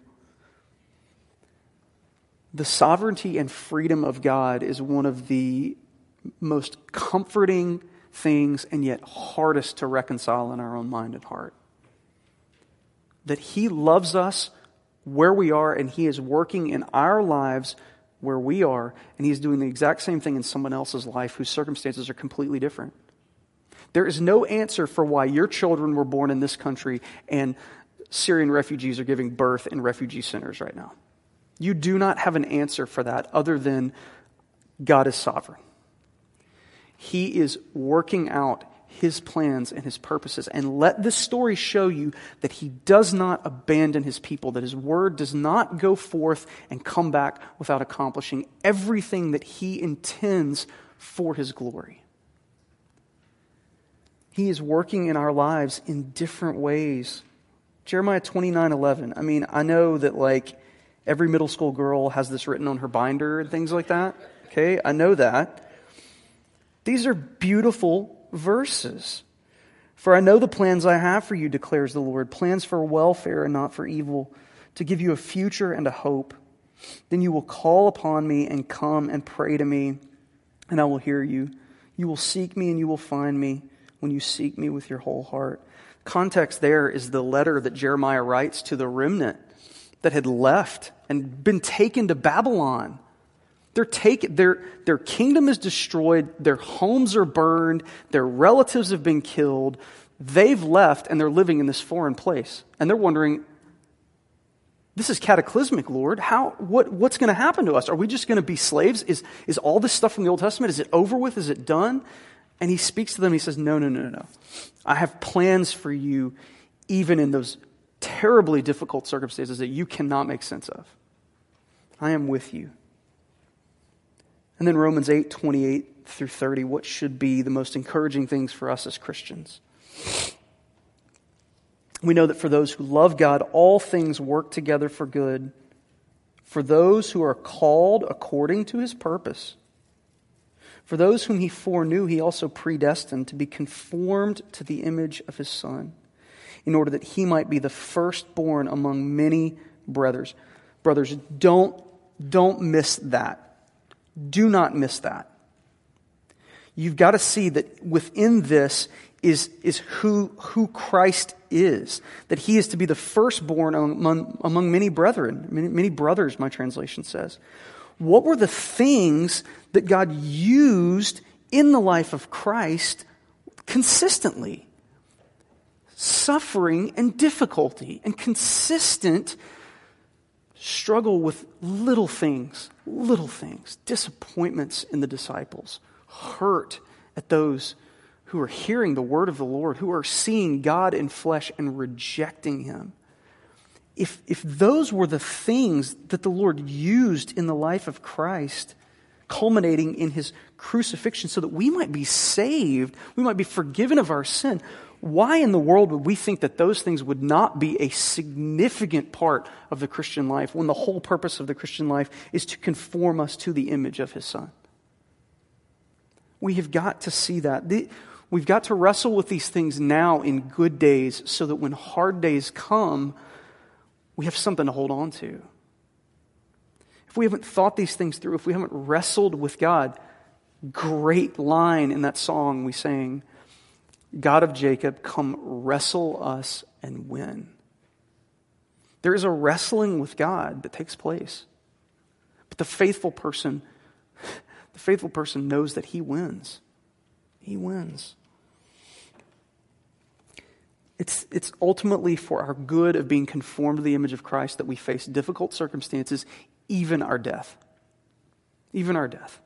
The sovereignty and freedom of God is one of the most comforting things and yet hardest to reconcile in our own mind and heart. That he loves us where we are and he is working in our lives where we are, and he's doing the exact same thing in someone else's life whose circumstances are completely different. There is no answer for why your children were born in this country and Syrian refugees are giving birth in refugee centers right now. You do not have an answer for that other than God is sovereign. He is working out his plans and his purposes. And let this story show you that he does not abandon his people, that his word does not go forth and come back without accomplishing everything that he intends for his glory. He is working in our lives in different ways. Jeremiah twenty-nine eleven. I mean, I know that like every middle school girl has this written on her binder and things like that. Okay, I know that. These are beautiful verses. For I know the plans I have for you, declares the Lord, plans for welfare and not for evil, to give you a future and a hope. Then you will call upon me and come and pray to me, and I will hear you. You will seek me and you will find me when you seek me with your whole heart. Context there is the letter that Jeremiah writes to the remnant that had left and been taken to Babylon. They're taken, their, their kingdom is destroyed, their homes are burned, their relatives have been killed, they've left and they're living in this foreign place. And they're wondering, this is cataclysmic, Lord. How, what, what's going to happen to us? Are we just going to be slaves? Is, is all this stuff from the Old Testament, is it over with? Is it done? And he speaks to them, he says, no, no, no, no, no. I have plans for you even in those terribly difficult circumstances that you cannot make sense of. I am with you. And then Romans eight, twenty-eight through thirty, what should be the most encouraging things for us as Christians. We know that for those who love God, all things work together for good, for those who are called according to his purpose. For those whom he foreknew, he also predestined to be conformed to the image of his Son, in order that he might be the firstborn among many brothers. Brothers, don't, don't miss that. Do not miss that. You've got to see that within this is, is who, who Christ is. That he is to be the firstborn among, among many brethren, many, many brothers, my translation says. What were the things that God used in the life of Christ consistently? Suffering and difficulty and consistent struggle with little things, little things, disappointments in the disciples, hurt at those who are hearing the word of the Lord, who are seeing God in flesh and rejecting him. If, if those were the things that the Lord used in the life of Christ, culminating in his crucifixion so that we might be saved, we might be forgiven of our sin, why in the world would we think that those things would not be a significant part of the Christian life when the whole purpose of the Christian life is to conform us to the image of his Son? We have got to see that. We've got to wrestle with these things now in good days so that when hard days come, we have something to hold on to. If we haven't thought these things through, if we haven't wrestled with God, great line in that song we sang, God of Jacob, come wrestle us and win. There is a wrestling with God that takes place. But the faithful person, the faithful person knows that he wins. He wins. It's, it's ultimately for our good of being conformed to the image of Christ that we face difficult circumstances, even our death. Even our death.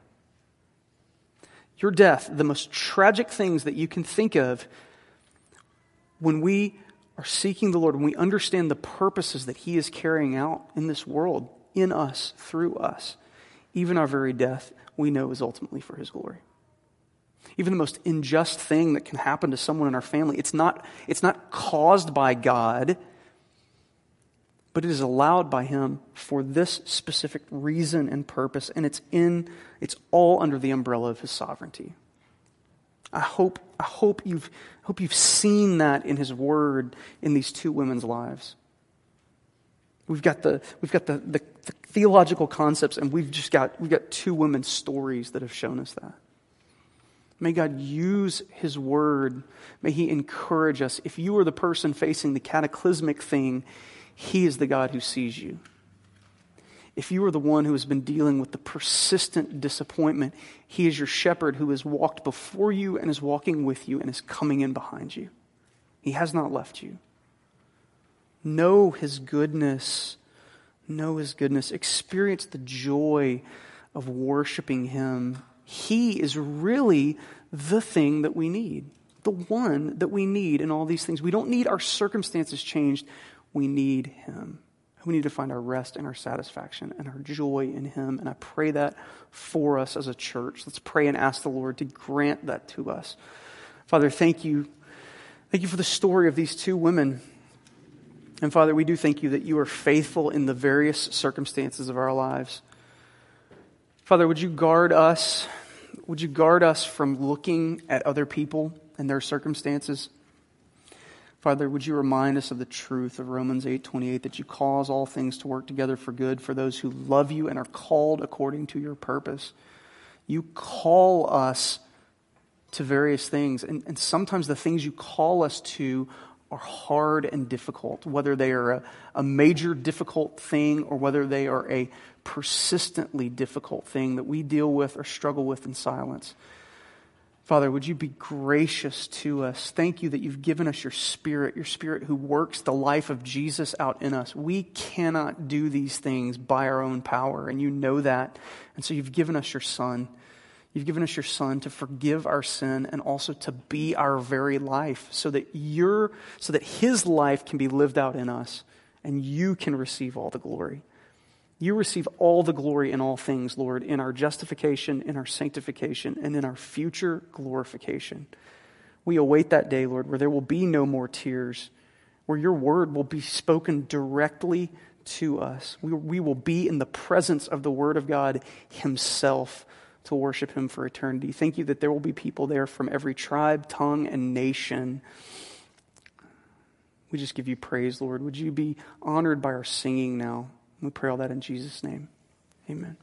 Your death, the most tragic things that you can think of when we are seeking the Lord, when we understand the purposes that he is carrying out in this world, in us, through us, even our very death, we know is ultimately for his glory. Even the most unjust thing that can happen to someone in our family, it's not, it's not caused by God, but it is allowed by him for this specific reason and purpose, and it's in, it's all under the umbrella of his sovereignty. I hope, I hope you've, hope you've seen that in his word in these two women's lives. We've got the, we've got the, the, the theological concepts, and we've just got, we've got two women's stories that have shown us that. May God use his word. May he encourage us. If you are the person facing the cataclysmic thing, he is the God who sees you. If you are the one who has been dealing with the persistent disappointment, he is your shepherd who has walked before you and is walking with you and is coming in behind you. He has not left you. Know his goodness. Know his goodness. Experience the joy of worshiping him. He is really the thing that we need. The one that we need in all these things. We don't need our circumstances changed. We need him. We need to find our rest and our satisfaction and our joy in him. And I pray that for us as a church. Let's pray and ask the Lord to grant that to us. Father, thank you. Thank you for the story of these two women. And Father, we do thank you that you are faithful in the various circumstances of our lives. Father, would you guard us? Would you guard us from looking at other people and their circumstances. Father, would you remind us of the truth of Romans eight twenty-eight, that you cause all things to work together for good for those who love you and are called according to your purpose. You call us to various things, and, and sometimes the things you call us to are hard and difficult, whether they are a, a major difficult thing or whether they are a persistently difficult thing that we deal with or struggle with in silence. Father, would you be gracious to us? Thank you that you've given us your Spirit, your Spirit who works the life of Jesus out in us. We cannot do these things by our own power, and you know that. And so you've given us your Son. You've given us your Son to forgive our sin and also to be our very life, so that your, so that his life can be lived out in us and you can receive all the glory. You receive all the glory in all things, Lord, in our justification, in our sanctification, and in our future glorification. We await that day, Lord, where there will be no more tears, where your word will be spoken directly to us. We, we will be in the presence of the Word of God himself to worship him for eternity. Thank you that there will be people there from every tribe, tongue, and nation. We just give you praise, Lord. Would you be honored by our singing now? We pray all that in Jesus' name. Amen.